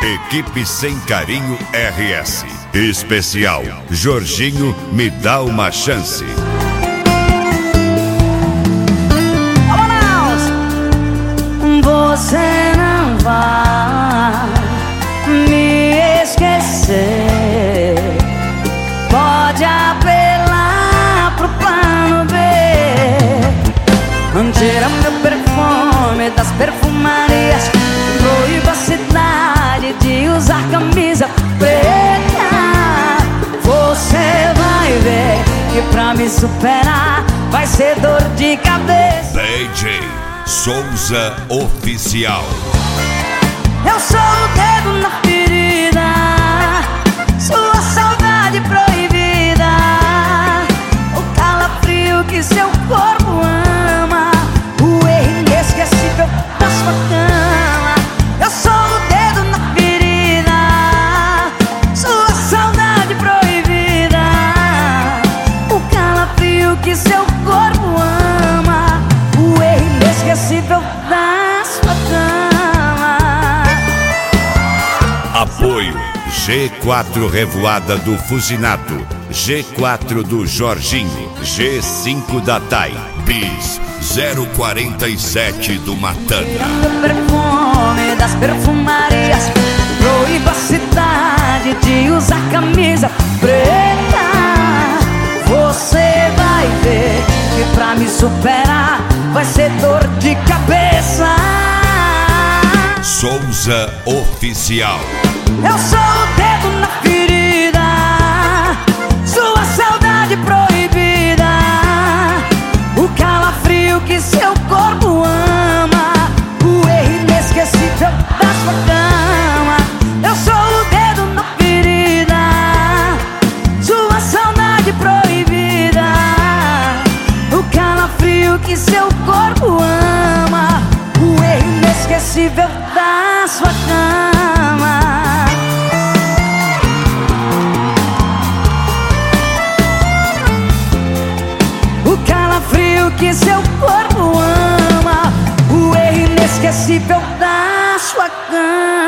Equipe Sem Carinho RS. Especial Jorginho, me dá uma chance. Você não vai me esquecer. Pode apelar pro plano B. Tira meu perfume das perfumarias. Proíba a cidade de usar camisa preta. Você vai ver que pra me superar vai ser dor de cabeça. DJ Souza Oficial. Eu sou o dedo na ferida, sua saudade proibida, o calafrio que seu corpo ama, o erro inesquecível da sua cama. Eu sou o dedo na ferida, sua saudade proibida, o calafrio que seu corpo ama, o erro inesquecível da sua cama. Apoio G4 Revoada do Fuzinato, G4 do Jorginho, G5 da TAI, BIS 047 do Matana. O perfume das perfumarias, proíba a cidade de usar camisa preta. Você vai ver que pra me superar vai ser dor de cabeça. Souza Oficial. Eu sou o dedo na ferida, sua saudade proibida, o calafrio que seu corpo ama, o erro inesquecível da sua cama. Eu sou o dedo na ferida, sua saudade proibida, o calafrio que seu corpo ama, o erro inesquecível da sua cama. O calafrio que seu corpo ama, o erro inesquecível da sua cama.